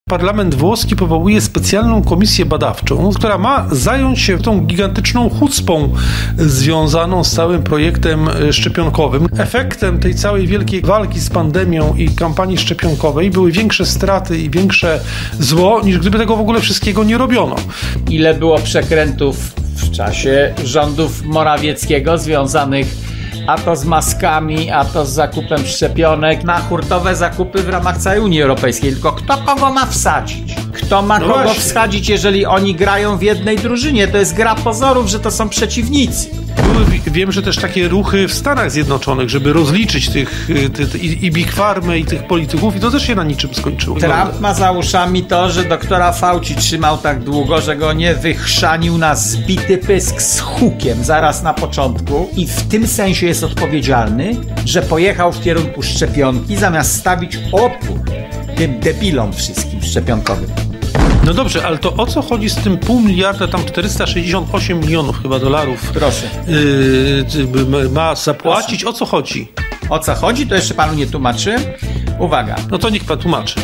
Parlament włoski powołuje specjalną komisję badawczą, która ma zająć się tą gigantyczną chucpą związaną z całym projektem szczepionkowym. Efektem tej całej wielkiej walki z pandemią i kampanii szczepionkowej były większe straty i większe zło, niż gdyby tego w ogóle wszystkiego nie robiono. Ile było przekrętów w czasie rządów Morawieckiego związanych a to z maskami, a to z zakupem szczepionek na hurtowe zakupy w ramach całej Unii Europejskiej. Tylko kto kogo ma wsadzić? Kto ma kogo wsadzić, jeżeli oni grają w jednej drużynie? To jest gra pozorów, że to są przeciwnicy. Wiem, że też takie ruchy w Stanach Zjednoczonych, żeby rozliczyć i Big Pharmy, i tych polityków, i to też się na niczym skończyło. Trump ma za uszami to, że doktora Fauci trzymał tak długo, że go nie wychrzanił na zbity pysk z hukiem zaraz na początku i w tym sensie jest odpowiedzialny, że pojechał w kierunku szczepionki, zamiast stawić opór tym debilom wszystkim szczepionkowym. No dobrze, ale to o co chodzi z tym 500 miliarda, tam 468 milionów chyba dolarów? Proszę. Ma zapłacić? O co chodzi? O co chodzi? To jeszcze panu nie tłumaczy. Uwaga. No to niech pan tłumaczy.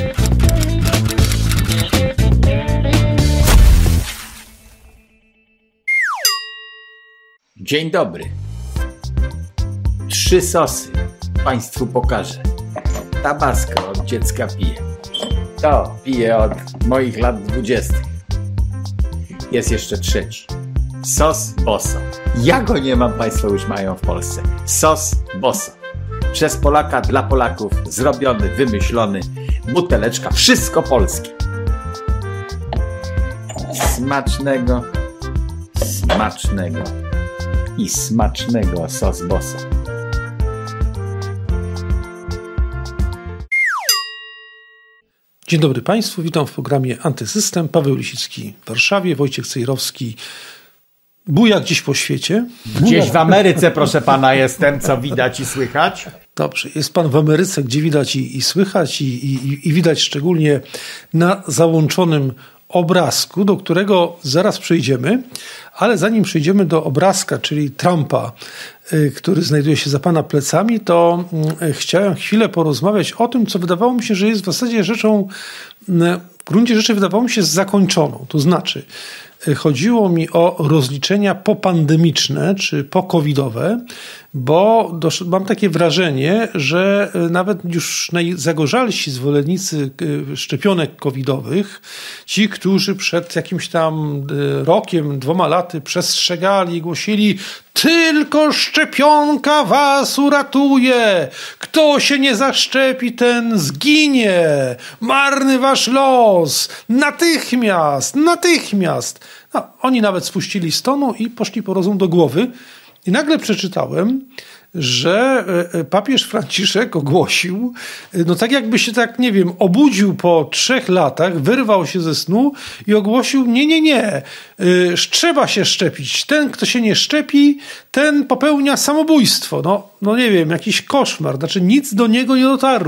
Dzień dobry. 3 sosy państwu pokażę. Tabasco od dziecka piję. To piję od moich lat 20. Jest jeszcze trzeci. Sos Boso. Ja go nie mam, państwo już mają w Polsce. Sos Boso. Przez Polaka, dla Polaków. Zrobiony, wymyślony. Buteleczka. Wszystko polskie. Smacznego. Smacznego. I smacznego sos Boso. Dzień dobry Państwu, witam w programie Antysystem. Paweł Lisicki w Warszawie, Wojciech Cejrowski buja gdzieś po świecie. Gdzieś w Ameryce, proszę pana, jestem, co widać i słychać. Dobrze, jest pan w Ameryce, gdzie widać i słychać i widać szczególnie na załączonym obrazku, do którego zaraz przejdziemy, ale zanim przejdziemy do obrazka, czyli Trumpa, który znajduje się za pana plecami, to chciałem chwilę porozmawiać o tym, co wydawało mi się, że jest w zasadzie rzeczą, w gruncie rzeczy wydawało mi się zakończoną. To znaczy, chodziło mi o rozliczenia popandemiczne czy pokowidowe, bo mam takie wrażenie, że nawet już najzagorzalsi zwolennicy szczepionek covidowych, ci, którzy przed jakimś tam rokiem, 2 laty przestrzegali i głosili: tylko szczepionka was uratuje, kto się nie zaszczepi, ten zginie, marny wasz los, natychmiast. No, oni nawet spuścili z tonu i poszli po rozum do głowy. I nagle przeczytałem, że papież Franciszek ogłosił, no tak jakby się obudził po 3 latach, wyrwał się ze snu i ogłosił: nie, trzeba się szczepić. Ten, kto się nie szczepi, ten popełnia samobójstwo. No nie wiem, jakiś koszmar. Znaczy nic do niego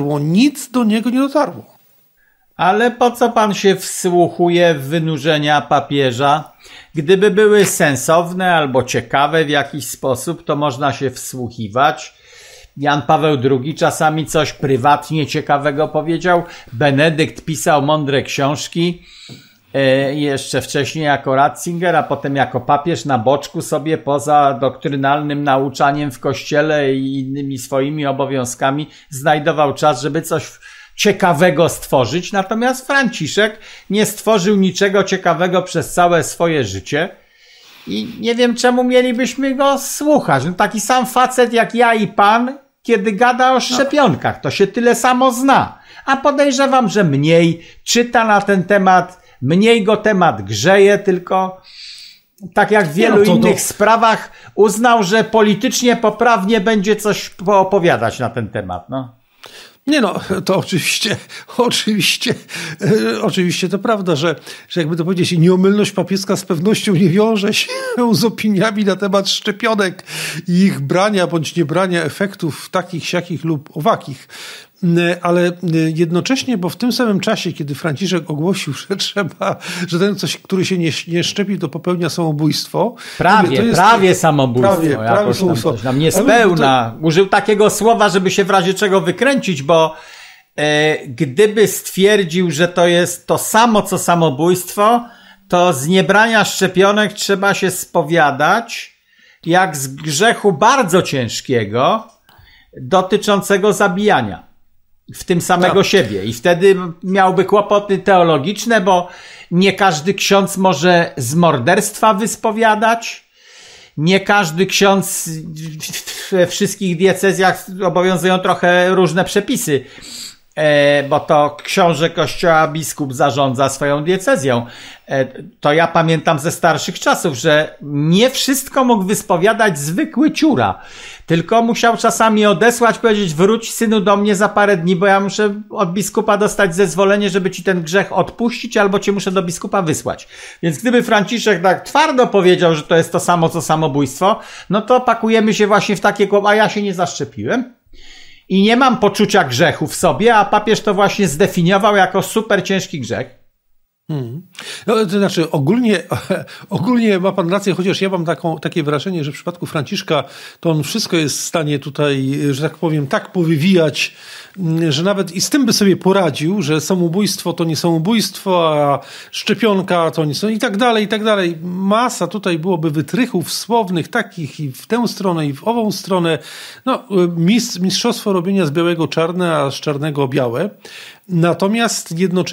nie dotarło. Ale po co pan się wsłuchuje w wynurzenia papieża? Gdyby były sensowne albo ciekawe w jakiś sposób, to można się wsłuchiwać. Jan Paweł II czasami coś prywatnie ciekawego powiedział. Benedykt pisał mądre książki. Jeszcze wcześniej jako Ratzinger, a potem jako papież na boczku sobie poza doktrynalnym nauczaniem w kościele i innymi swoimi obowiązkami znajdował czas, żeby coś ciekawego stworzyć, natomiast Franciszek nie stworzył niczego ciekawego przez całe swoje życie i nie wiem, czemu mielibyśmy go słuchać. No, taki sam facet jak ja i pan, kiedy gada o szczepionkach, to się tyle samo zna, a podejrzewam, że mniej czyta na ten temat, mniej go temat grzeje, tylko tak jak w wielu innych sprawach uznał, że politycznie poprawnie będzie coś poopowiadać na ten temat. Nie to oczywiście to prawda, że jakby to powiedzieć, nieomylność papieska z pewnością nie wiąże się z opiniami na temat szczepionek i ich brania bądź niebrania efektów takich, siakich lub owakich. Ale jednocześnie, bo w tym samym czasie, kiedy Franciszek ogłosił, że ten ktoś, który się nie szczepi, to popełnia samobójstwo. Prawie samobójstwo. Tam niespełna. Użył takiego słowa, żeby się w razie czego wykręcić, bo gdyby stwierdził, że to jest to samo co samobójstwo, to z niebrania szczepionek trzeba się spowiadać jak z grzechu bardzo ciężkiego dotyczącego zabijania, w tym samego siebie. I wtedy miałby kłopoty teologiczne, bo nie każdy ksiądz może z morderstwa wyspowiadać. Nie każdy ksiądz we wszystkich diecezjach obowiązują trochę różne przepisy, bo to książę Kościoła biskup zarządza swoją diecezją. To ja pamiętam ze starszych czasów, że nie wszystko mógł wyspowiadać zwykły ciura, tylko musiał czasami odesłać, powiedzieć: wróć synu do mnie za parę dni, bo ja muszę od biskupa dostać zezwolenie, żeby ci ten grzech odpuścić, albo cię muszę do biskupa wysłać. Więc gdyby Franciszek tak twardo powiedział, że to jest to samo co samobójstwo, no to pakujemy się właśnie w takie a ja się nie zaszczepiłem i nie mam poczucia grzechu w sobie, a papież to właśnie zdefiniował jako super ciężki grzech. No, to znaczy ogólnie ma pan rację, chociaż ja mam takie wrażenie, że w przypadku Franciszka to on wszystko jest w stanie tutaj, że tak powiem, tak powywijać, że nawet i z tym by sobie poradził, że samobójstwo to nie samobójstwo, a szczepionka to nie są i tak dalej, i tak dalej. Masa tutaj byłoby wytrychów słownych takich i w tę stronę, i w ową stronę. No, mistrzostwo robienia z białego czarne, a z czarnego białe. Natomiast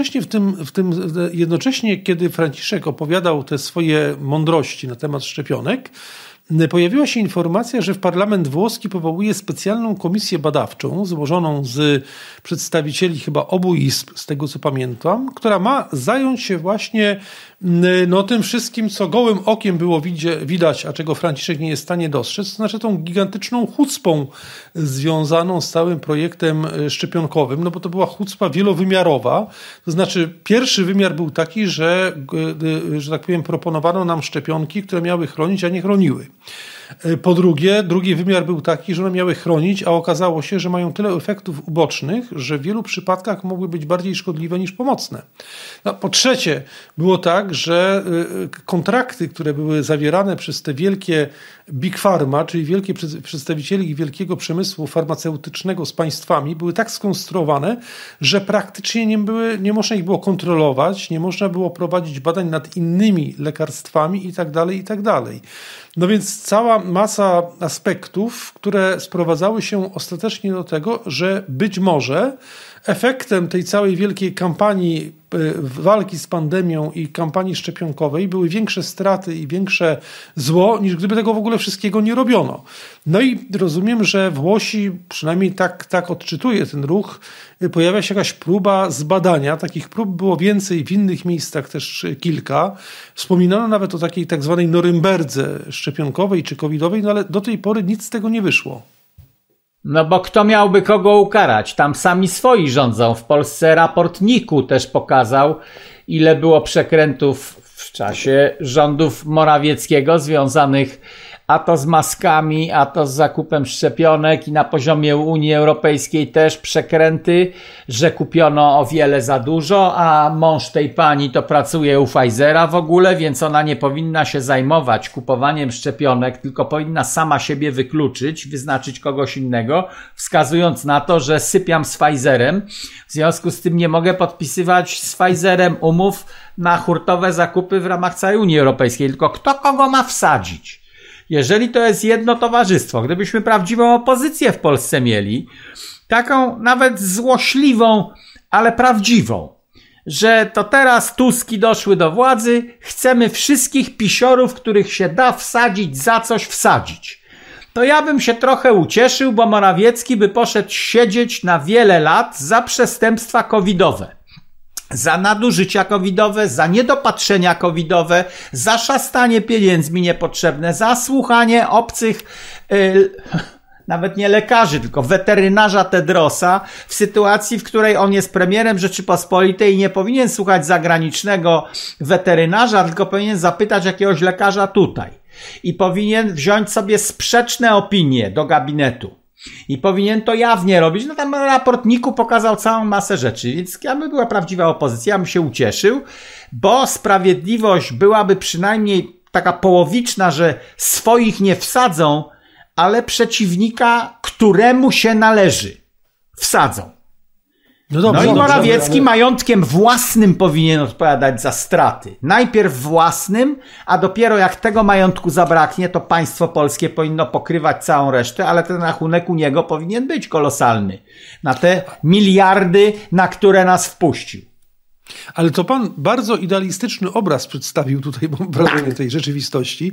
jednocześnie, kiedy Franciszek opowiadał te swoje mądrości na temat szczepionek, pojawiła się informacja, że parlament włoski powołuje specjalną komisję badawczą złożoną z przedstawicieli chyba obu izb, z tego co pamiętam, która ma zająć się właśnie tym wszystkim, co gołym okiem było widać, a czego Franciszek nie jest w stanie dostrzec, to znaczy tą gigantyczną chucpą związaną z całym projektem szczepionkowym, bo to była chucpa wielowymiarowa, to znaczy pierwszy wymiar był taki, że tak powiem, proponowano nam szczepionki, które miały chronić, a nie chroniły. Po drugie, drugi wymiar był taki, że one miały chronić, a okazało się, że mają tyle efektów ubocznych, że w wielu przypadkach mogły być bardziej szkodliwe niż pomocne. Po trzecie, było tak, że kontrakty, które były zawierane przez te wielkie Big Pharma, czyli wielkie przedstawicieli wielkiego przemysłu farmaceutycznego z państwami, były tak skonstruowane, że praktycznie nie można ich było kontrolować, nie można było prowadzić badań nad innymi lekarstwami itd., itd. No więc cała masa aspektów, które sprowadzały się ostatecznie do tego, że być może efektem tej całej wielkiej kampanii walki z pandemią i kampanii szczepionkowej były większe straty i większe zło, niż gdyby tego w ogóle wszystkiego nie robiono. No i rozumiem, że Włosi, przynajmniej tak odczytuję ten ruch, pojawia się jakaś próba zbadania. Takich prób było więcej, w innych miejscach też kilka. Wspominano nawet o takiej tak zwanej Norymberdze szczepionkowej czy covidowej, no ale do tej pory nic z tego nie wyszło. No bo kto miałby kogo ukarać? Tam sami swoi rządzą. W Polsce raport NIK-u też pokazał, ile było przekrętów w czasie rządów Morawieckiego związanych a to z maskami, a to z zakupem szczepionek i na poziomie Unii Europejskiej też przekręty, że kupiono o wiele za dużo, a mąż tej pani to pracuje u Pfizera w ogóle, więc ona nie powinna się zajmować kupowaniem szczepionek, tylko powinna sama siebie wykluczyć, wyznaczyć kogoś innego, wskazując na to, że sypiam z Pfizerem, w związku z tym nie mogę podpisywać z Pfizerem umów na hurtowe zakupy w ramach całej Unii Europejskiej, tylko kto kogo ma wsadzić? Jeżeli to jest jedno towarzystwo, gdybyśmy prawdziwą opozycję w Polsce mieli, taką nawet złośliwą, ale prawdziwą, że to teraz Tuski doszły do władzy, chcemy wszystkich pisiorów, których się da wsadzić, za coś wsadzić. To ja bym się trochę ucieszył, bo Morawiecki by poszedł siedzieć na wiele lat za przestępstwa covidowe. Za nadużycia covidowe, za niedopatrzenia covidowe, za szastanie pieniędzmi niepotrzebne, za słuchanie obcych, nawet nie lekarzy, tylko weterynarza Tedrosa w sytuacji, w której on jest premierem Rzeczypospolitej i nie powinien słuchać zagranicznego weterynarza, tylko powinien zapytać jakiegoś lekarza tutaj. I powinien wziąć sobie sprzeczne opinie do gabinetu. I powinien to jawnie robić. No tam raport NIK-u pokazał całą masę rzeczy, więc jakby była prawdziwa opozycja, ja bym się ucieszył, bo sprawiedliwość byłaby przynajmniej taka połowiczna, że swoich nie wsadzą, ale przeciwnika, któremu się należy, wsadzą. No i Morawiecki majątkiem własnym powinien odpowiadać za straty. Najpierw własnym, a dopiero jak tego majątku zabraknie, to państwo polskie powinno pokrywać całą resztę, ale ten rachunek u niego powinien być kolosalny. Na te miliardy, na które nas wpuścił. Ale to pan bardzo idealistyczny obraz przedstawił tutaj, mam wrażenie, tej rzeczywistości,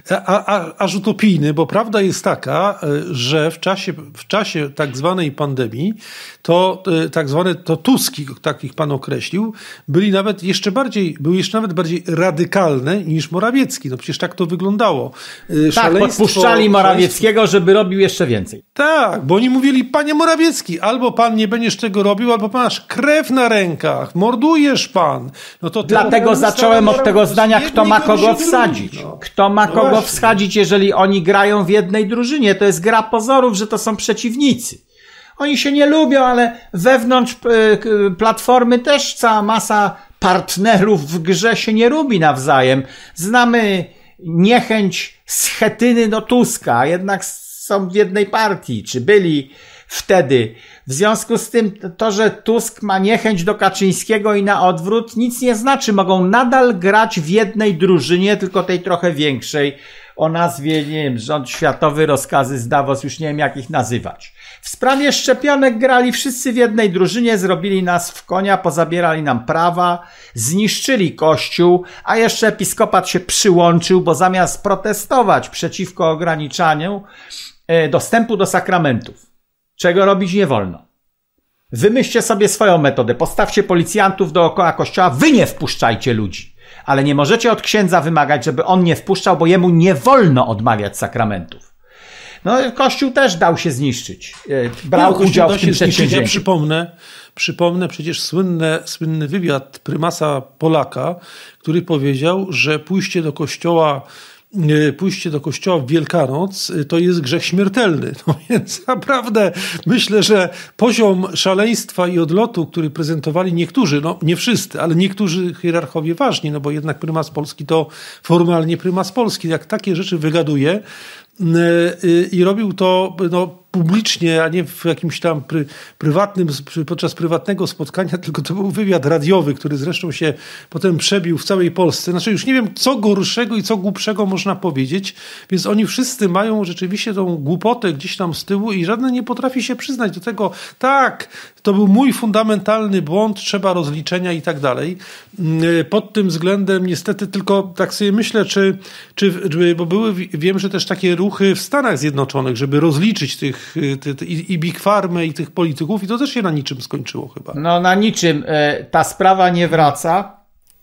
aż utopijny, bo prawda jest taka, że w czasie tak zwanej pandemii to tak zwane to Tuski, tak ich pan określił, były jeszcze nawet bardziej radykalne niż Morawiecki. No przecież tak to wyglądało. Tak, podpuszczali Morawieckiego, żeby robił jeszcze więcej. Tak, bo oni mówili, panie Morawiecki, albo pan nie będziesz tego robił, albo pan masz krew na rękach, mordujesz pan. No to dlatego zacząłem od tego zdania, kto ma kogo wsadzić. Kto ma kogo wsadzić, jeżeli oni grają w jednej drużynie. To jest gra pozorów, że to są przeciwnicy. Oni się nie lubią, ale wewnątrz Platformy też cała masa partnerów w grze się nie lubi nawzajem. Znamy niechęć Schetyny do Tuska, a jednak są w jednej partii, czy byli wtedy. W związku z tym to, że Tusk ma niechęć do Kaczyńskiego i na odwrót, nic nie znaczy. Mogą nadal grać w jednej drużynie, tylko tej trochę większej, o nazwie, nie wiem, rząd światowy, rozkazy z Davos, już nie wiem jak ich nazywać. W sprawie szczepionek grali wszyscy w jednej drużynie, zrobili nas w konia, pozabierali nam prawa, zniszczyli Kościół, a jeszcze episkopat się przyłączył, bo zamiast protestować przeciwko ograniczaniu dostępu do sakramentów, czego robić nie wolno. Wymyślcie sobie swoją metodę, postawcie policjantów dookoła kościoła, wy nie wpuszczajcie ludzi. Ale nie możecie od księdza wymagać, żeby on nie wpuszczał, bo jemu nie wolno odmawiać sakramentów. No Kościół też dał się zniszczyć. Brał udział w tym przedsięwzięciu. Ja przypomnę przecież słynny wywiad prymasa Polaka, który powiedział, że pójście do kościoła w Wielkanoc to jest grzech śmiertelny. No więc naprawdę myślę, że poziom szaleństwa i odlotu, który prezentowali niektórzy, no nie wszyscy, ale niektórzy hierarchowie ważni, no bo jednak prymas Polski to formalnie prymas Polski, jak takie rzeczy wygaduje i robił to publicznie, a nie w jakimś tam podczas prywatnego spotkania, tylko to był wywiad radiowy, który zresztą się potem przebił w całej Polsce. Znaczy już nie wiem, co gorszego i co głupszego można powiedzieć, więc oni wszyscy mają rzeczywiście tą głupotę gdzieś tam z tyłu i żaden nie potrafi się przyznać do tego, tak, to był mój fundamentalny błąd, trzeba rozliczenia i tak dalej. Pod tym względem niestety tylko tak sobie myślę, bo wiem, że też takie ruchy w Stanach Zjednoczonych, żeby rozliczyć i Big Pharmę i tych polityków i to też się na niczym skończyło chyba. No na niczym. Ta sprawa nie wraca,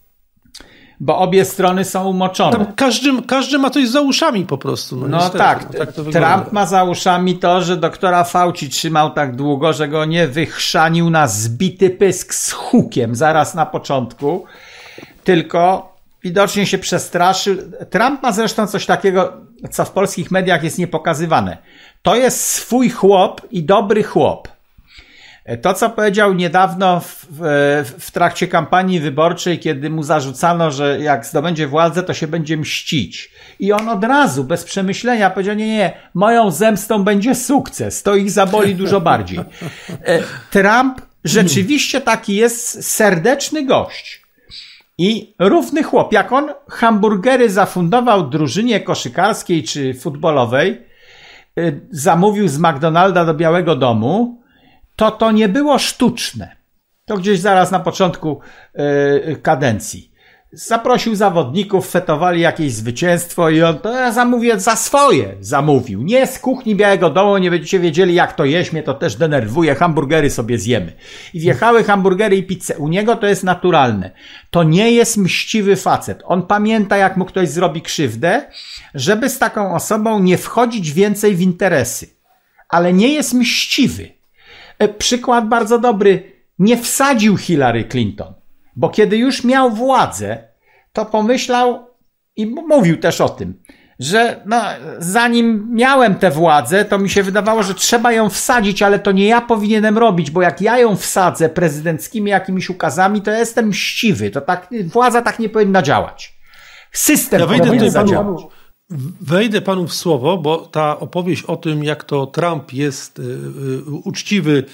bo obie strony są umoczone. Tam każdy ma coś za uszami po prostu. No niestety, tak to Trump ma za uszami to, że doktora Fauci trzymał tak długo, że go nie wychrzanił na zbity pysk z hukiem zaraz na początku, tylko widocznie się przestraszył. Trump ma zresztą coś takiego, co w polskich mediach jest niepokazywane. To jest swój chłop i dobry chłop. To, co powiedział niedawno w trakcie kampanii wyborczej, kiedy mu zarzucano, że jak zdobędzie władzę, to się będzie mścić. I on od razu, bez przemyślenia powiedział, nie, moją zemstą będzie sukces. To ich zaboli dużo bardziej. Trump rzeczywiście taki jest serdeczny gość. I równy chłop. Jak on hamburgery zafundował drużynie koszykarskiej czy futbolowej, zamówił z McDonalda do Białego Domu, to nie było sztuczne. To gdzieś zaraz na początku kadencji. Zaprosił zawodników, fetowali jakieś zwycięstwo i on to ja zamówię za swoje zamówił. Nie z kuchni Białego Domu, nie będziecie wiedzieli jak to jeść, mnie to też denerwuje, hamburgery sobie zjemy. I wjechały hamburgery i pizzę. U niego to jest naturalne. To nie jest mściwy facet. On pamięta jak mu ktoś zrobi krzywdę, żeby z taką osobą nie wchodzić więcej w interesy. Ale nie jest mściwy. Przykład bardzo dobry. Nie wsadził Hillary Clinton. Bo kiedy już miał władzę, to pomyślał i mówił też o tym, że zanim miałem tę władzę, to mi się wydawało, że trzeba ją wsadzić, ale to nie ja powinienem robić, bo jak ja ją wsadzę prezydenckimi jakimiś ukazami, to ja jestem mściwy. To tak, władza tak nie powinna działać. System powinien zadziałać. Wejdę panu w słowo, bo ta opowieść o tym, jak to Trump jest uczciwy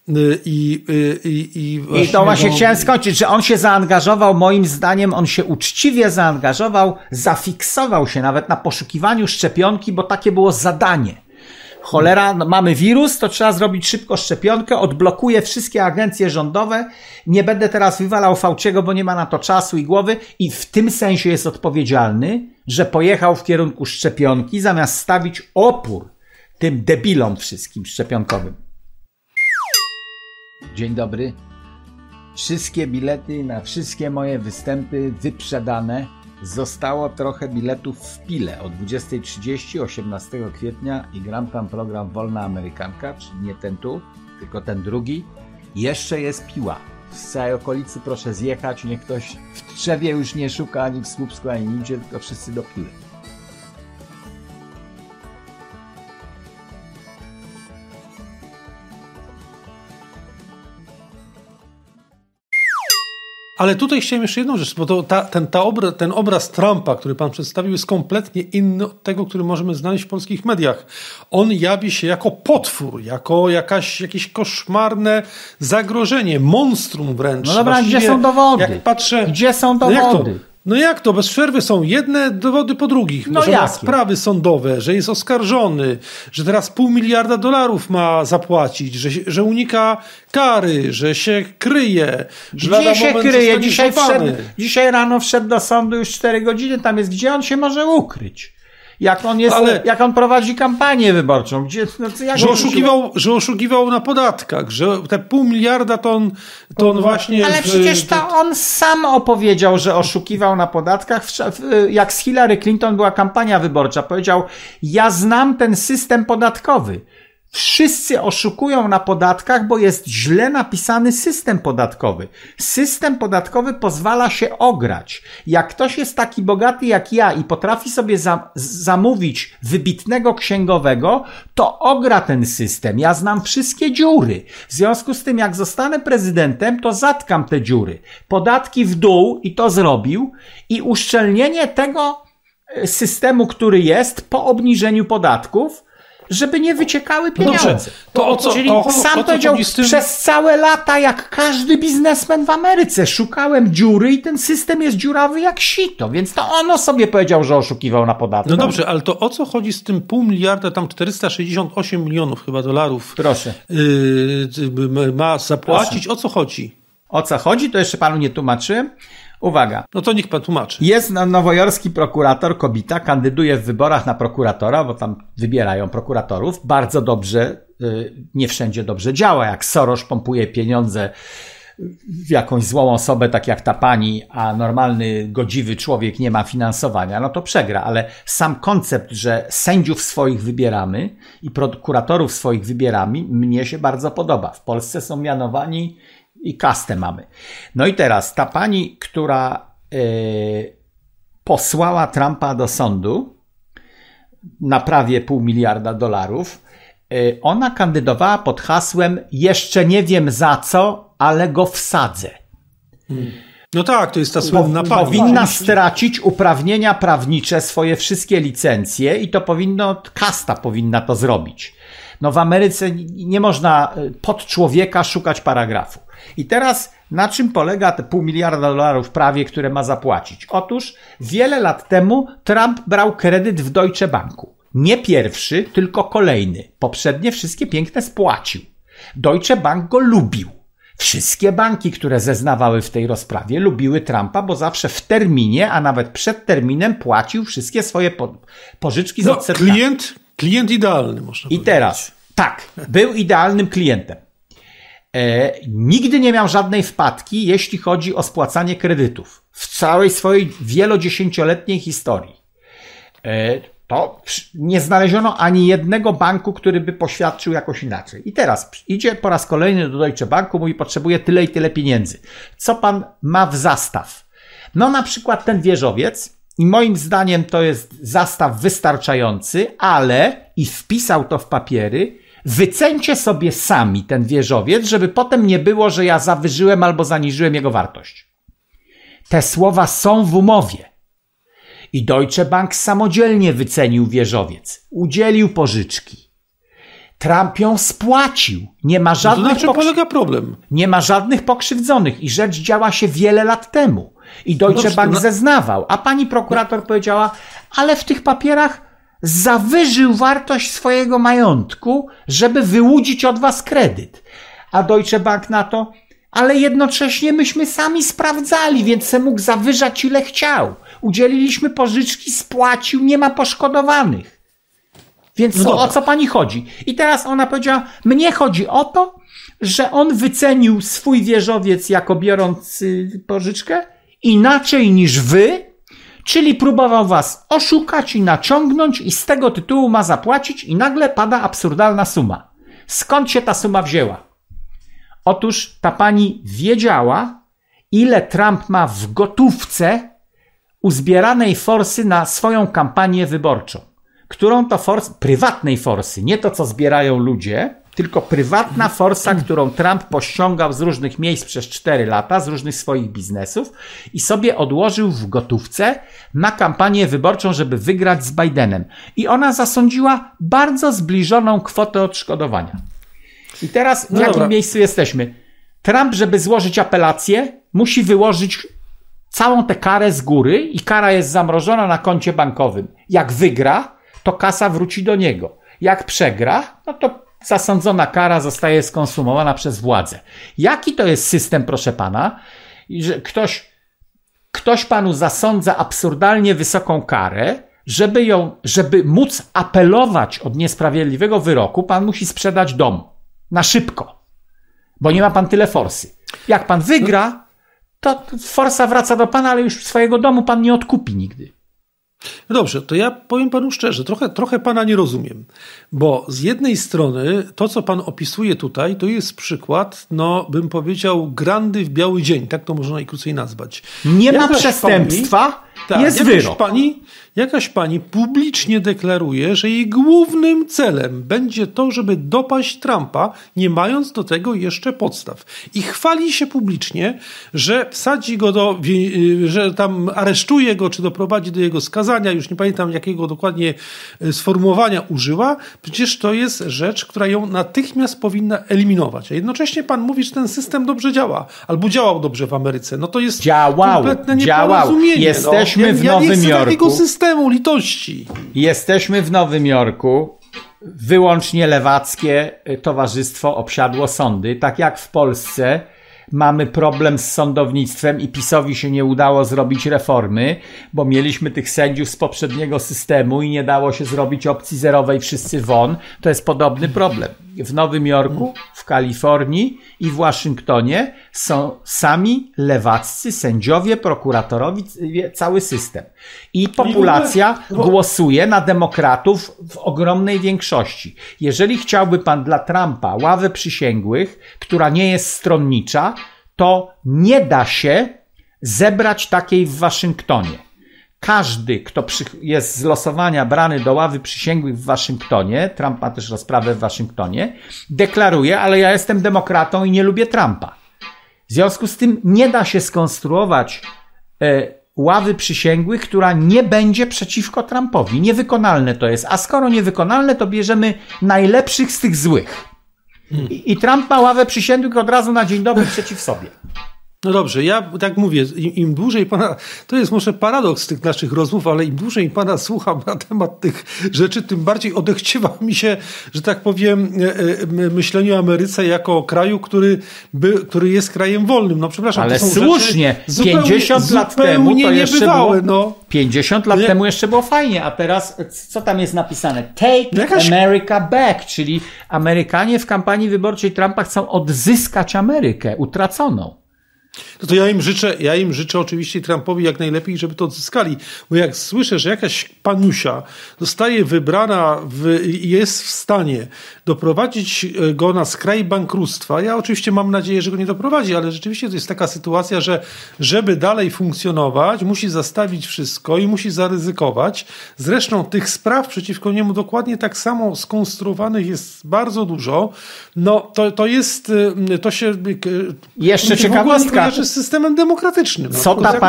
I to właśnie chciałem skończyć, że on się zaangażował, moim zdaniem on się uczciwie zaangażował, zafiksował się nawet na poszukiwaniu szczepionki, bo takie było zadanie. Cholera, no mamy wirus, to trzeba zrobić szybko szczepionkę, odblokuję wszystkie agencje rządowe, nie będę teraz wywalał Fauciego, bo nie ma na to czasu i głowy i w tym sensie jest odpowiedzialny, że pojechał w kierunku szczepionki zamiast stawić opór tym debilom wszystkim szczepionkowym. Dzień dobry. Wszystkie bilety na wszystkie moje występy wyprzedane. Zostało trochę biletów w Pile o 20:30 18 kwietnia i gram tam program Wolna Amerykanka, czyli nie ten tu, tylko ten drugi. Jeszcze jest Piła. Z całej okolicy proszę zjechać, niech ktoś w Trzewie już nie szuka ani w Słupsku, ani nigdzie, tylko wszyscy do Piły. Ale tutaj chciałem jeszcze jedną rzecz, bo ten obraz Trumpa, który pan przedstawił, jest kompletnie inny od tego, który możemy znaleźć w polskich mediach. On jawi się jako potwór, jako jakieś koszmarne zagrożenie, monstrum wręcz. No dobra, gdzie są dowody? Jak patrzę, gdzie są dowody? No jak to? Bez przerwy są jedne dowody po drugich. No że ma sprawy sądowe, że jest oskarżony, że teraz $500 milionów ma zapłacić, że unika kary, że się kryje. Że gdzie się kryje? Dzisiaj rano wszedł do sądu już 4 godziny. Tam jest, gdzie on się może ukryć? Jak on prowadzi kampanię wyborczą, że oszukiwał na podatkach, że te $500 miliona to on właśnie... Ale przecież to on sam opowiedział, że oszukiwał na podatkach. Jak z Hillary Clinton była kampania wyborcza, powiedział, ja znam ten system podatkowy. Wszyscy oszukują na podatkach, bo jest źle napisany system podatkowy. System podatkowy pozwala się ograć. Jak ktoś jest taki bogaty jak ja i potrafi sobie zamówić wybitnego księgowego, to ogra ten system. Ja znam wszystkie dziury. W związku z tym, jak zostanę prezydentem, to zatkam te dziury. Podatki w dół i to zrobił i uszczelnienie tego systemu, który jest po obniżeniu podatków, żeby nie wyciekały pieniądze. Czyli sam powiedział, przez całe lata, jak każdy biznesmen w Ameryce, szukałem dziury i ten system jest dziurawy jak sito, więc to ono sobie powiedział, że oszukiwał na podatki. No dobrze, ale to o co chodzi z tym $500 miliona, tam 468 milionów chyba dolarów? Proszę. Ma zapłacić? Proszę. O co chodzi? O co chodzi? To jeszcze panu nie tłumaczyłem. Uwaga. No to niech pan tłumaczy. Jest nowojorski prokurator, Kobita, kandyduje w wyborach na prokuratora, bo tam wybierają prokuratorów. Bardzo dobrze, nie wszędzie dobrze działa. Jak Soros pompuje pieniądze w jakąś złą osobę, tak jak ta pani, a normalny, godziwy człowiek nie ma finansowania, no to przegra. Ale sam koncept, że sędziów swoich wybieramy i prokuratorów swoich wybieramy, mnie się bardzo podoba. W Polsce są mianowani i kastę mamy. No i teraz ta pani, która posłała Trumpa do sądu na prawie $500 miliona, ona kandydowała pod hasłem jeszcze nie wiem za co, ale go wsadzę. No tak, to jest ta słynna powinna stracić uprawnienia prawnicze, swoje wszystkie licencje i to kasta powinna to zrobić. No w Ameryce nie można pod człowieka szukać paragrafu. I teraz na czym polega te $500 miliona prawie, które ma zapłacić? Otóż wiele lat temu Trump brał kredyt w Deutsche Banku. Nie pierwszy, tylko kolejny. Poprzednie wszystkie piękne spłacił. Deutsche Bank go lubił. Wszystkie banki, które zeznawały w tej rozprawie, lubiły Trumpa, bo zawsze w terminie, a nawet przed terminem płacił wszystkie swoje pożyczki z odsetkami. Klient idealny, można powiedzieć. I teraz, tak, był idealnym klientem. Nigdy nie miał żadnej wpadki, jeśli chodzi o spłacanie kredytów. W całej swojej wielodziesięcioletniej historii. To nie znaleziono ani jednego banku, który by poświadczył jakoś inaczej. I teraz idzie po raz kolejny do Deutsche Banku, mówi, potrzebuje tyle i tyle pieniędzy. Co pan ma w zastaw? No na przykład ten wieżowiec, i moim zdaniem to jest zastaw wystarczający, ale, i wpisał to w papiery, wyceńcie sobie sami ten wieżowiec, żeby potem nie było, że ja zawyżyłem albo zaniżyłem jego wartość. Te słowa są w umowie. I Deutsche Bank samodzielnie wycenił wieżowiec. Udzielił pożyczki. Trump ją spłacił. Nie ma żadnych na czym polega problem? Nie ma żadnych pokrzywdzonych i rzecz działa się wiele lat temu. I Deutsche Bank zeznawał. A pani prokurator powiedziała, ale w tych papierach zawyżył wartość swojego majątku, żeby wyłudzić od was kredyt. A Deutsche Bank na to, ale jednocześnie myśmy sami sprawdzali, więc se mógł zawyżać ile chciał. Udzieliliśmy pożyczki, spłacił, nie ma poszkodowanych. Więc o co pani chodzi? I teraz ona powiedziała, mnie chodzi o to, że on wycenił swój wieżowiec jako biorąc pożyczkę inaczej niż wy, czyli próbował was oszukać i naciągnąć i z tego tytułu ma zapłacić i nagle pada absurdalna suma. Skąd się ta suma wzięła? Otóż ta pani wiedziała, ile Trump ma w gotówce uzbieranej forsy na swoją kampanię wyborczą. Którą to forsę, prywatnej forsy, nie to co zbierają ludzie, tylko prywatna forsa, którą Trump pościągał z różnych miejsc przez 4 lata, z różnych swoich biznesów i sobie odłożył w gotówce na kampanię wyborczą, żeby wygrać z Bidenem. I ona zasądziła bardzo zbliżoną kwotę odszkodowania. I teraz w jakim miejscu jesteśmy? Trump, żeby złożyć apelację, musi wyłożyć całą tę karę z góry i kara jest zamrożona na koncie bankowym. Jak wygra, to kasa wróci do niego. Jak przegra, no to zasądzona kara zostaje skonsumowana przez władzę. Jaki to jest system, proszę pana, że ktoś panu zasądza absurdalnie wysoką karę, żeby móc apelować od niesprawiedliwego wyroku, pan musi sprzedać dom. Na szybko. Bo nie ma pan tyle forsy. Jak pan wygra, to forsa wraca do pana, ale już swojego domu pan nie odkupi nigdy. No dobrze, to ja powiem panu szczerze, trochę pana nie rozumiem, bo z jednej strony to, co pan opisuje tutaj, to jest przykład, no bym powiedział, grandy w biały dzień, tak to można najkrócej nazwać. Nie ma przestępstwa, jest wyrok. Jakaś pani publicznie deklaruje, że jej głównym celem będzie to, żeby dopaść Trumpa, nie mając do tego jeszcze podstaw. I chwali się publicznie, że wsadzi go że tam aresztuje go, czy doprowadzi do jego skazania, już nie pamiętam jakiego dokładnie sformułowania użyła. Przecież to jest rzecz, która ją natychmiast powinna eliminować. A jednocześnie pan mówi, że ten system dobrze działa, albo działał dobrze w Ameryce. No to jest kompletne nieporozumienie. Jesteśmy w Nowym Jorku. Systemu litości. Jesteśmy w Nowym Jorku. Wyłącznie lewackie towarzystwo obsiadło sądy. Tak jak w Polsce mamy problem z sądownictwem i PiS-owi się nie udało zrobić reformy, bo mieliśmy tych sędziów z poprzedniego systemu i nie dało się zrobić opcji zerowej wszyscy won. To jest podobny problem. W Nowym Jorku, w Kalifornii i w Waszyngtonie są sami lewaccy sędziowie, prokuratorowie, cały system. I populacja głosuje na demokratów w ogromnej większości. Jeżeli chciałby pan dla Trumpa ławę przysięgłych, która nie jest stronnicza, to nie da się zebrać takiej w Waszyngtonie. Każdy, kto jest z losowania brany do ławy przysięgłych w Waszyngtonie, Trump ma też rozprawę w Waszyngtonie, deklaruje, ale ja jestem demokratą i nie lubię Trumpa. W związku z tym nie da się skonstruować ławy przysięgłych, która nie będzie przeciwko Trumpowi. Niewykonalne to jest. A skoro niewykonalne, to bierzemy najlepszych z tych złych. I Trump ma ławę przysięgłych od razu na dzień dobry przeciw sobie. No dobrze, ja tak mówię, im dłużej pana, to jest może paradoks tych naszych rozmów, ale im dłużej pana słucham na temat tych rzeczy, tym bardziej odechciewa mi się, że tak powiem, myśleniu o Ameryce jako kraju, który jest krajem wolnym. No przepraszam, ale to są słusznie, rzeczy 50 lat temu to jeszcze niebywałe, było, 50 lat temu jeszcze było fajnie, a teraz co tam jest napisane? Take America back, czyli Amerykanie w kampanii wyborczej Trumpa chcą odzyskać Amerykę utraconą. No to ja im życzę oczywiście Trumpowi jak najlepiej, żeby to odzyskali. Bo jak słyszę, że jakaś panusia zostaje wybrana i jest w stanie doprowadzić go na skraj bankructwa, ja oczywiście mam nadzieję, że go nie doprowadzi, ale rzeczywiście to jest taka sytuacja, że żeby dalej funkcjonować, musi zastawić wszystko i musi zaryzykować. Zresztą tych spraw przeciwko niemu dokładnie tak samo skonstruowanych jest bardzo dużo. No to się... Jeszcze ciekawostka. Z systemem demokratycznym. No,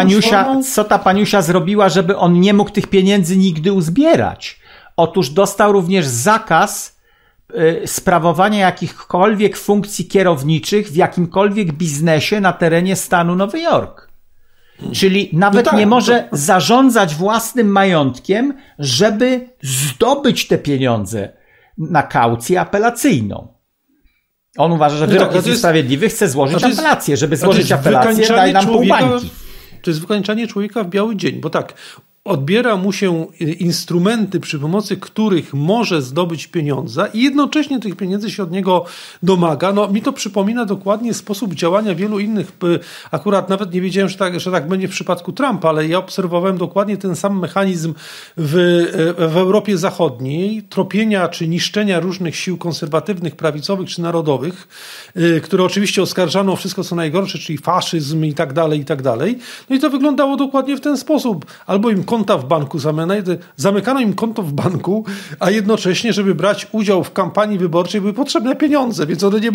Co ta paniusia zrobiła, żeby on nie mógł tych pieniędzy nigdy uzbierać? Otóż dostał również zakaz sprawowania jakichkolwiek funkcji kierowniczych w jakimkolwiek biznesie na terenie stanu Nowy Jork. Czyli nawet nie może zarządzać własnym majątkiem, żeby zdobyć te pieniądze na kaucję apelacyjną. On uważa, że wyrok jest niesprawiedliwy, chce złożyć apelację. Żeby złożyć apelację, daj nam pół bańki. To jest wykańczanie człowieka w biały dzień, bo odbiera mu się instrumenty, przy pomocy których może zdobyć pieniądze i jednocześnie tych pieniędzy się od niego domaga. No, mi to przypomina dokładnie sposób działania wielu innych. Akurat nawet nie wiedziałem, że tak będzie w przypadku Trumpa, ale ja obserwowałem dokładnie ten sam mechanizm w Europie Zachodniej, tropienia czy niszczenia różnych sił konserwatywnych, prawicowych czy narodowych, które oczywiście oskarżano o wszystko co najgorsze, czyli faszyzm i tak dalej, i tak dalej. No i to wyglądało dokładnie w ten sposób. Albo im konta w banku zamykano im konto w banku, a jednocześnie, żeby brać udział w kampanii wyborczej, były potrzebne pieniądze, więc one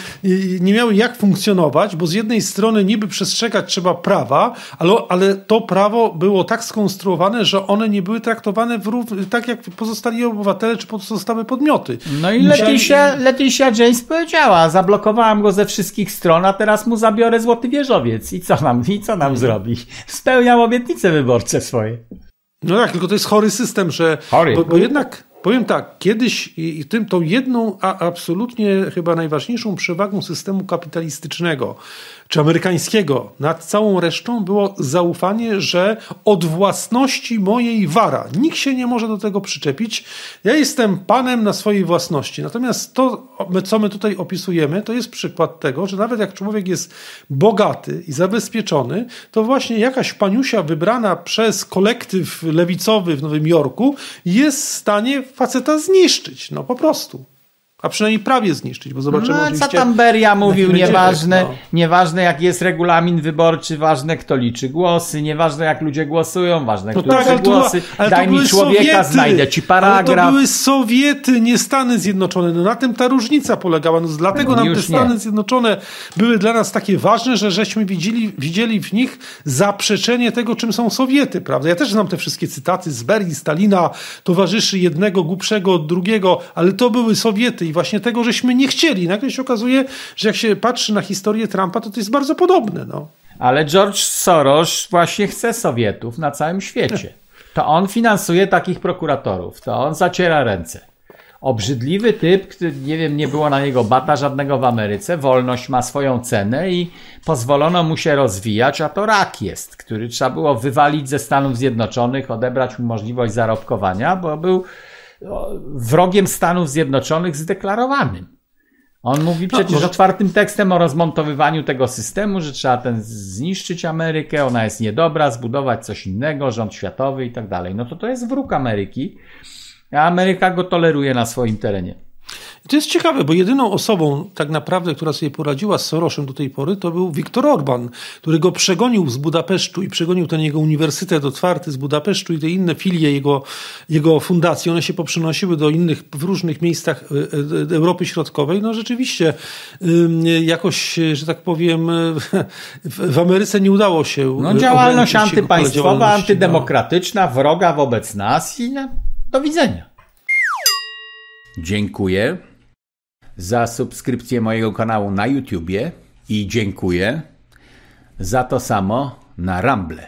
nie miały jak funkcjonować, bo z jednej strony niby przestrzegać trzeba prawa, ale to prawo było tak skonstruowane, że one nie były traktowane tak jak pozostali obywatele czy pozostałe podmioty. No i Leticia James powiedziała, zablokowałam go ze wszystkich stron, a teraz mu zabiorę Złoty Wieżowiec. I co nam zrobi? Spełniam obietnice wyborcze swoje. No tak, tylko to jest chory system, że... Bo jednak, powiem tak, kiedyś tą jedną, a absolutnie chyba najważniejszą przewagą systemu kapitalistycznego, czy amerykańskiego nad całą resztą było zaufanie, że od własności mojej wara. Nikt się nie może do tego przyczepić. Ja jestem panem na swojej własności. Natomiast to, co my tutaj opisujemy, to jest przykład tego, że nawet jak człowiek jest bogaty i zabezpieczony, to właśnie jakaś paniusia wybrana przez kolektyw lewicowy w Nowym Jorku jest w stanie faceta zniszczyć. No po prostu. A przynajmniej prawie zniszczyć, bo zobaczymy oczywiście... Co tam Beria mówił, nieważne jak jest regulamin wyborczy, ważne kto liczy głosy, nieważne jak ludzie głosują, ważne kto liczy głosy, daj mi człowieka, Sowiety, znajdę ci paragraf. Ale to były Sowiety, nie Stany Zjednoczone. No na tym ta różnica polegała. No dlatego nam te Stany Zjednoczone były dla nas takie ważne, że żeśmy widzieli w nich zaprzeczenie tego, czym są Sowiety, prawda? Ja też znam te wszystkie cytaty z Berii, Stalina, towarzyszy jednego głupszego od drugiego, ale to były Sowiety. I właśnie tego, żeśmy nie chcieli. Nagle się okazuje, że jak się patrzy na historię Trumpa, to jest bardzo podobne. No. Ale George Soros właśnie chce Sowietów na całym świecie. To on finansuje takich prokuratorów. To on zaciera ręce. Obrzydliwy typ, który, nie wiem, nie było na niego bata żadnego w Ameryce. Wolność ma swoją cenę i pozwolono mu się rozwijać, a to rak jest, który trzeba było wywalić ze Stanów Zjednoczonych, odebrać mu możliwość zarobkowania, bo był wrogiem Stanów Zjednoczonych zdeklarowanym. On mówi przecież otwartym tekstem o rozmontowywaniu tego systemu, że trzeba zniszczyć Amerykę, ona jest niedobra, zbudować coś innego, rząd światowy i tak dalej. No to jest wróg Ameryki, a Ameryka go toleruje na swoim terenie. I to jest ciekawe, bo jedyną osobą tak naprawdę, która sobie poradziła z Sorosem do tej pory, to był Viktor Orban, który go przegonił z Budapesztu i przegonił ten jego uniwersytet otwarty z Budapesztu i te inne filie jego fundacji. One się poprzenosiły do innych, w różnych miejscach Europy Środkowej. No rzeczywiście jakoś, że tak powiem, w Ameryce nie udało się... No działalność antypaństwowa, antydemokratyczna, wroga wobec nas i do widzenia. Dziękuję za subskrypcję mojego kanału na YouTubie i dziękuję za to samo na Rumble.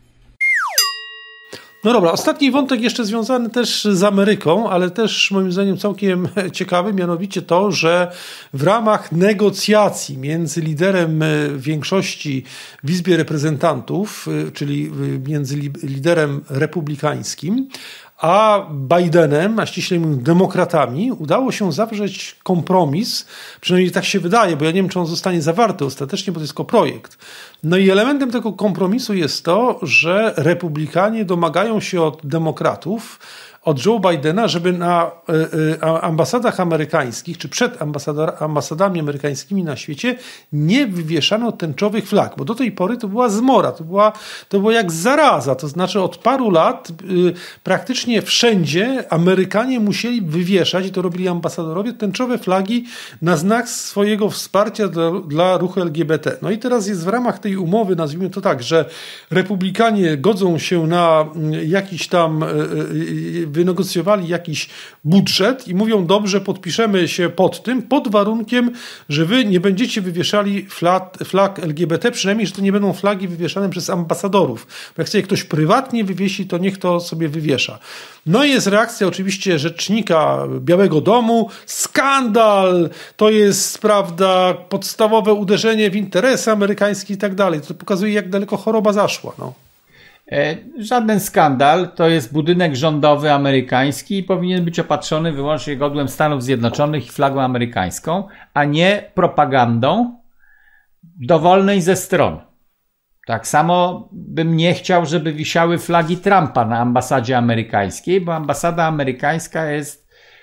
No dobra, ostatni wątek jeszcze związany też z Ameryką, ale też moim zdaniem całkiem ciekawy, mianowicie to, że w ramach negocjacji między liderem większości w Izbie Reprezentantów, czyli między liderem republikańskim, a Bidenem, a ściślej mówiąc demokratami, udało się zawrzeć kompromis, przynajmniej tak się wydaje, bo ja nie wiem, czy on zostanie zawarty ostatecznie, bo to jest tylko projekt. No i elementem tego kompromisu jest to, że republikanie domagają się od demokratów, od Joe Bidena, żeby na ambasadach amerykańskich, czy przed ambasadami amerykańskimi na świecie nie wywieszano tęczowych flag, bo do tej pory to była zmora, to było jak zaraza, to znaczy od paru lat praktycznie wszędzie Amerykanie musieli wywieszać, i to robili ambasadorowie, tęczowe flagi na znak swojego wsparcia dla ruchu LGBT. No i teraz jest w ramach tej umowy, nazwijmy to tak, że republikanie godzą się na jakiś tam wynegocjowali jakiś budżet i mówią, dobrze, podpiszemy się pod tym, pod warunkiem, że wy nie będziecie wywieszali flag LGBT, przynajmniej, że to nie będą flagi wywieszane przez ambasadorów. Bo jak chce ktoś prywatnie wywiesi, to niech to sobie wywiesza. No i jest reakcja oczywiście rzecznika Białego Domu. Skandal! To jest, prawda, podstawowe uderzenie w interesy amerykańskie i tak dalej. To pokazuje, jak daleko choroba zaszła. No. Żaden skandal. To jest budynek rządowy amerykański i powinien być opatrzony wyłącznie godłem Stanów Zjednoczonych i flagą amerykańską, a nie propagandą dowolnej ze stron. Tak samo bym nie chciał, żeby wisiały flagi Trumpa na ambasadzie amerykańskiej, bo ambasada amerykańska jest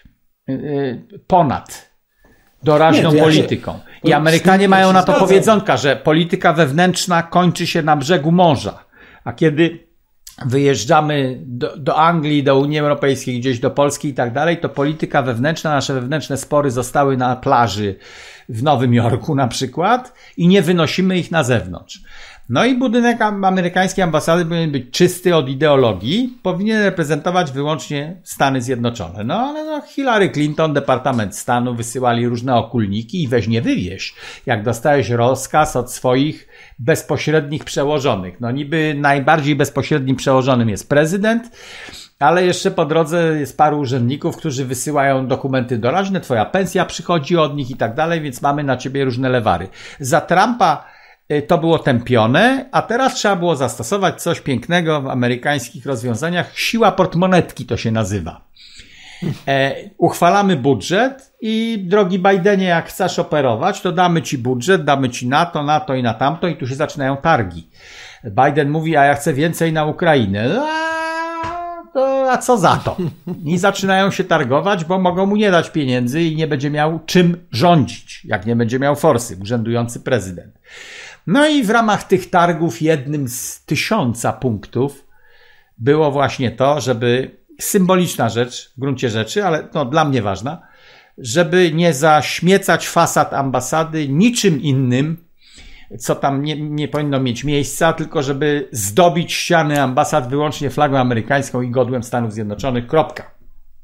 ponad doraźną polityką. I Amerykanie mają na to powiedzonka, że polityka wewnętrzna kończy się na brzegu morza. A kiedy wyjeżdżamy do Anglii, do Unii Europejskiej, gdzieś do Polski i tak dalej, to polityka wewnętrzna, nasze wewnętrzne spory zostały na plaży w Nowym Jorku na przykład i nie wynosimy ich na zewnątrz. No i budynek amerykańskiej ambasady powinien być czysty od ideologii, powinien reprezentować wyłącznie Stany Zjednoczone. No ale Hillary Clinton, Departament Stanu wysyłali różne okulniki i weź nie wywieź, jak dostałeś rozkaz od swoich bezpośrednich przełożonych. No niby najbardziej bezpośrednim przełożonym jest prezydent, ale jeszcze po drodze jest paru urzędników, którzy wysyłają dokumenty doraźne, twoja pensja przychodzi od nich i tak dalej, więc mamy na ciebie różne lewary. Za Trumpa to było tępione, a teraz trzeba było zastosować coś pięknego w amerykańskich rozwiązaniach. Siła portmonetki to się nazywa. Uchwalamy budżet i drogi Bidenie, jak chcesz operować, to damy ci budżet, damy ci na to i na tamto i tu się zaczynają targi. Biden mówi, a ja chcę więcej na Ukrainę. A co za to? I zaczynają się targować, bo mogą mu nie dać pieniędzy i nie będzie miał czym rządzić, jak nie będzie miał forsy, urzędujący prezydent. No i w ramach tych targów jednym z 1000 punktów było właśnie to, żeby symboliczna rzecz w gruncie rzeczy, ale no dla mnie ważna, żeby nie zaśmiecać fasad ambasady niczym innym, co tam nie powinno mieć miejsca, tylko żeby zdobić ściany ambasad wyłącznie flagą amerykańską i godłem Stanów Zjednoczonych. Kropka.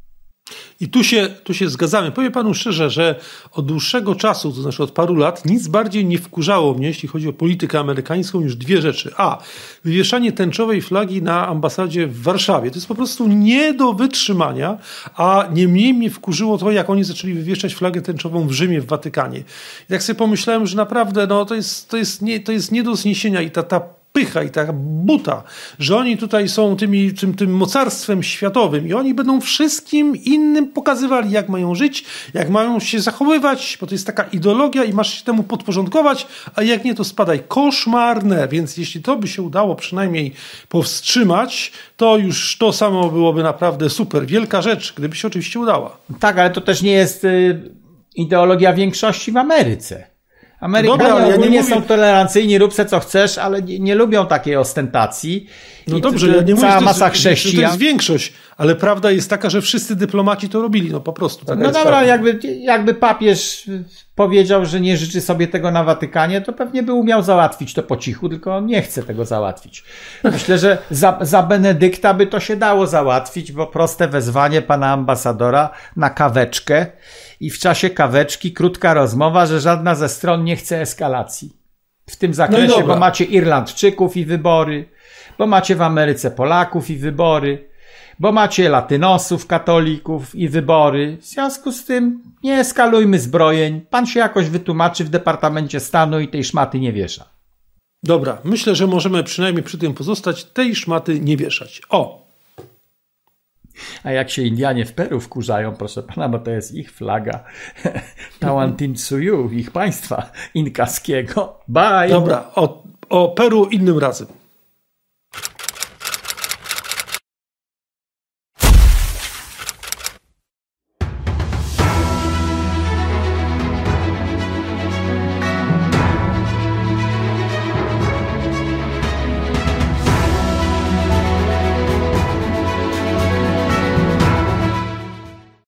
I tu się zgadzamy. Powiem panu szczerze, że od dłuższego czasu, to znaczy od paru lat, nic bardziej nie wkurzało mnie, jeśli chodzi o politykę amerykańską, niż dwie rzeczy. Wywieszanie tęczowej flagi na ambasadzie w Warszawie. To jest po prostu nie do wytrzymania, a nie mniej mnie wkurzyło to, jak oni zaczęli wywieszać flagę tęczową w Rzymie, w Watykanie. I tak sobie pomyślałem, że naprawdę to jest nie do zniesienia i ta pycha i ta buta, że oni tutaj są tym mocarstwem światowym i oni będą wszystkim innym pokazywali, jak mają żyć, jak mają się zachowywać, bo to jest taka ideologia i masz się temu podporządkować, a jak nie, to spadaj. Koszmarne, więc jeśli to by się udało przynajmniej powstrzymać, to już to samo byłoby naprawdę super. Wielka rzecz, gdyby się oczywiście udała. Tak, ale to też nie jest ideologia większości w Ameryce. Amerykanie ogólnie są tolerancyjni, rób se co chcesz, ale nie lubią takiej ostentacji. No dobrze, ja nie mówię, że to jest większość, ale prawda jest taka, że wszyscy dyplomaci to robili, no po prostu. No dobra, jakby papież powiedział, że nie życzy sobie tego na Watykanie, to pewnie by umiał załatwić to po cichu, tylko on nie chce tego załatwić. Myślę, że za Benedykta by to się dało załatwić, bo proste wezwanie pana ambasadora na kaweczkę i w czasie kaweczki krótka rozmowa, że żadna ze stron nie chce eskalacji. W tym zakresie, bo macie Irlandczyków i wybory, bo macie w Ameryce Polaków i wybory, bo macie latynosów, katolików i wybory. W związku z tym nie eskalujmy zbrojeń. Pan się jakoś wytłumaczy w Departamencie Stanu i tej szmaty nie wiesza. Dobra, myślę, że możemy przynajmniej przy tym pozostać, tej szmaty nie wieszać. A jak się Indianie w Peru wkurzają, proszę pana, bo to jest ich flaga Tawantinsuyu, ich państwa inkaskiego. Bye! Dobra, o Peru innym razem.